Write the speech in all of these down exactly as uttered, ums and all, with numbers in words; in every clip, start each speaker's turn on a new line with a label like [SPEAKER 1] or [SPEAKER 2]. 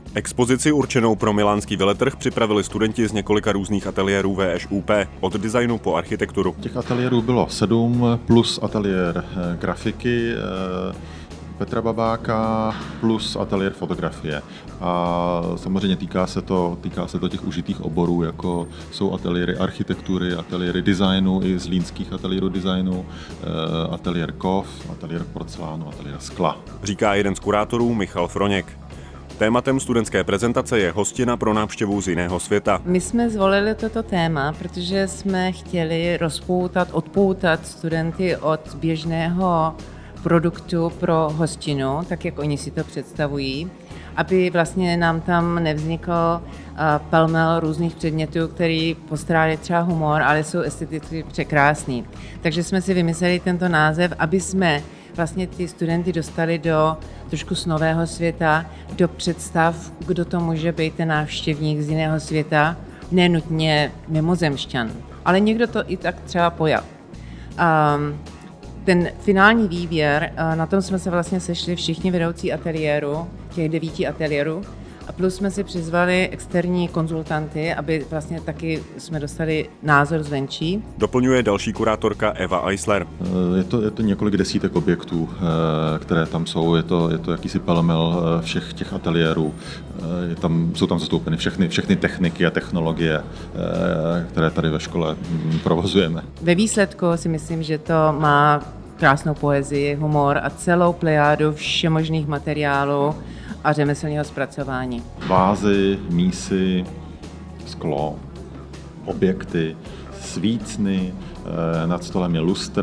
[SPEAKER 1] Expozici určenou pro milánský veletrh připravili studenti z několika různých ateliérů V Š U P, od designu po architekturu.
[SPEAKER 2] Těch ateliérů bylo sedm, plus ateliér grafiky Petra Babáka, plus ateliér fotografie. A samozřejmě týká se to, týká se to těch užitých oborů, jako jsou ateliéry architektury, ateliéry designu, i zlínských ateliérů designu, ateliér kov, ateliér porcelánu, ateliér skla.
[SPEAKER 1] Říká jeden z kurátorů Michal Froněk. Tématem studentské prezentace je hostina pro návštěvu z jiného světa.
[SPEAKER 3] My jsme zvolili toto téma, protože jsme chtěli rozpoutat, odpoutat studenty od běžného produktu pro hostinu, tak jak oni si to představují, aby vlastně nám tam nevznikl pelmel různých předmětů, který postrádají třeba humor, ale jsou esteticky překrásný. Takže jsme si vymysleli tento název, aby jsme vlastně ty studenty dostali do trošku z nového světa, do představ, kdo to může být ten návštěvník z jiného světa, nenutně mimozemšťan, ale někdo to i tak třeba pojal. Um, ten finální výběr, na tom jsme se vlastně sešli všichni vedoucí ateliéru, těch devíti ateliérů, a plus jsme si přizvali externí konzultanty, aby vlastně taky jsme dostali názor zvenčí.
[SPEAKER 1] Doplňuje další kurátorka Eva Eisler.
[SPEAKER 2] Je to, je to několik desítek objektů, které tam jsou, je to, je to jakýsi pelmel všech těch ateliérů. Je tam, jsou tam zastoupeny všechny, všechny techniky a technologie, které tady ve škole provozujeme.
[SPEAKER 3] Ve výsledku si myslím, že to má krásnou poezii, humor a celou plejádu všemožných materiálů a řemeslného zpracování.
[SPEAKER 2] Vázy, mísy, sklo, objekty, svícny, nad stolem je lustr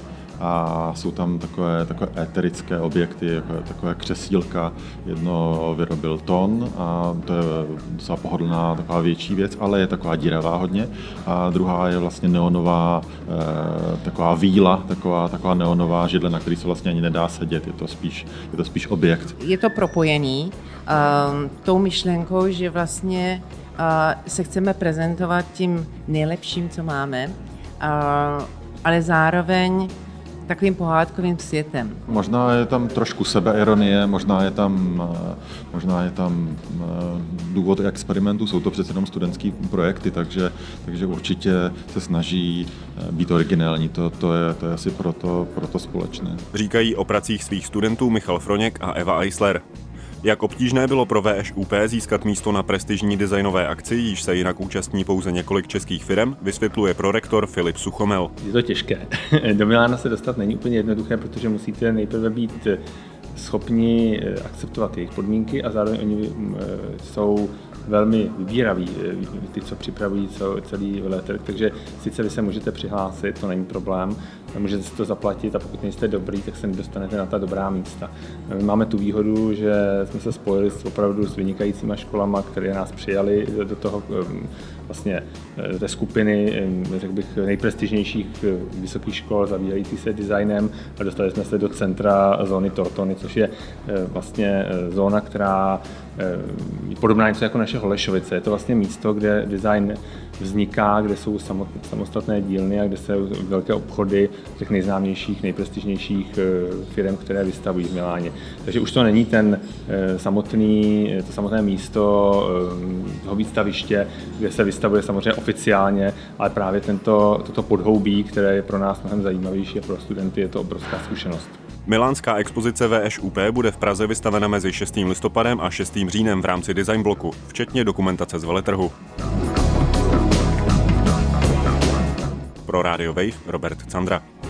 [SPEAKER 2] a jsou tam takové, takové éterické objekty, takové křesílka. Jedno vyrobil Ton a to je docela pohodlná, taková větší věc, ale je taková díravá hodně. A druhá je vlastně neonová, taková víla, taková, taková neonová židle, na který se vlastně ani nedá sedět, je to spíš, je to spíš objekt.
[SPEAKER 3] Je to propojený um, tou myšlenkou, že vlastně uh, se chceme prezentovat tím nejlepším, co máme, uh, ale zároveň takovým pohádkovým světem.
[SPEAKER 2] Možná je tam trošku sebeironie, možná je tam, možná je tam důvod experimentu, jsou to přece jenom studentský projekty, takže, takže určitě se snaží být originální, to, to, je, to je asi proto, proto společné.
[SPEAKER 1] Říkají o pracích svých studentů Michal Froněk a Eva Eisler. Jak obtížné bylo pro V Š U P získat místo na prestižní designové akci, již se jinak účastní pouze několik českých firem, vysvětluje prorektor Filip Suchomel.
[SPEAKER 4] Je to těžké. Do Milána se dostat není úplně jednoduché, protože musíte nejprve být schopni akceptovat jejich podmínky a zároveň oni jsou velmi vybíraví, ty, co připravují celý veletrh, takže sice vy se můžete přihlásit, to není problém, můžete si to zaplatit a pokud nejste dobrý, tak se nedostanete na ta dobrá místa. My máme tu výhodu, že jsme se spojili s opravdu s vynikajícíma školama, které nás přijali do toho vlastně té skupiny, řekl bych, nejprestižnějších vysokých škol zabývající se designem a dostali jsme se do centra zóny Tortony, což je vlastně zóna, která je podobná něco jako naše Holešovice. Je to vlastně místo, kde design vzniká, kde jsou samostatné dílny a kde jsou velké obchody těch nejznámějších, nejprestižnějších firm, které vystavují v Miláně. Takže už to není ten samotný, to samotné místo toho výstaviště, kde se vystavuje samozřejmě oficiálně, ale právě tento, toto podhoubí, které je pro nás mnohem zajímavější a pro studenty je to obrovská zkušenost.
[SPEAKER 1] Milánská expozice V Š U P bude v Praze vystavena mezi šestým listopadem a šestým říjnem v rámci design bloku, včetně dokumentace z veletrhu. Pro Radio Wave Robert Candra.